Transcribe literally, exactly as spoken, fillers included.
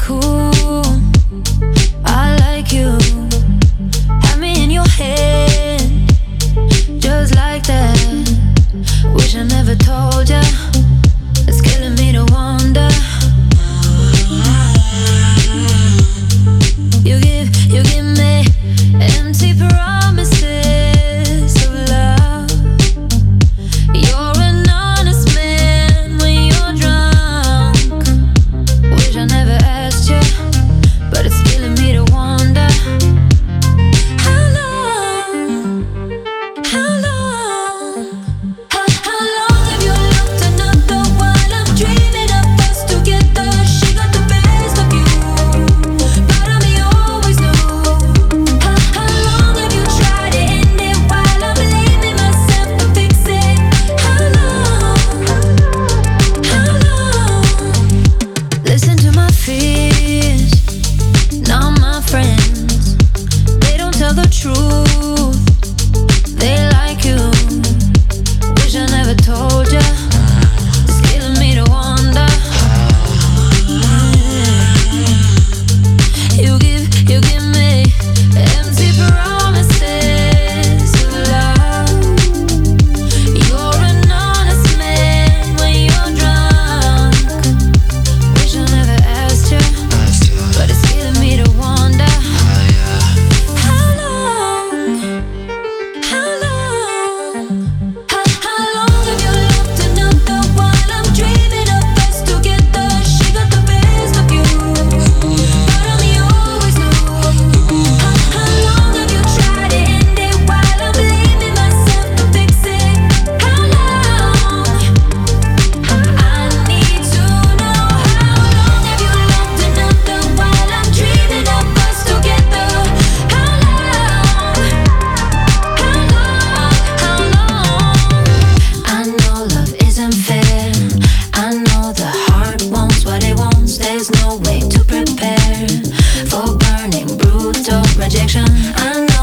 cool. I like you. Have me in your head, just like that. Wish I never told ya. It's killing me to wonder. You give, you give me empty promises of love. You're an honest man when you're drunk. Wish I never asked you, but it's killing me to wonder. How long, how long, how, how long have you looked another while I'm dreaming of us together? She got the best of you, part of me always knew. How, how long have you tried to end it while I'm blaming myself to fix it? How long, how long? Listen to my fears, not my friends. They don't tell the truth, they like you. Wish I never told ya. It's killing me to wonder. You give, you give me empty promises of love. You're an honest man when you're drunk. Wish I never asked you, but it's killing me to wonder. How long, how long, how, how long have you loved another while I'm dreaming of us together? She got the best of you, part of me always knew. How, how long have you tried to end it while I'm blaming myself to fix it? How long? I need to know. How long have you loved another while I'm dreaming of us together? How long? How long? How long? I know love isn't fair. I know the heart wants what it wants. There's no way to prepare for burning, brutal rejection. I know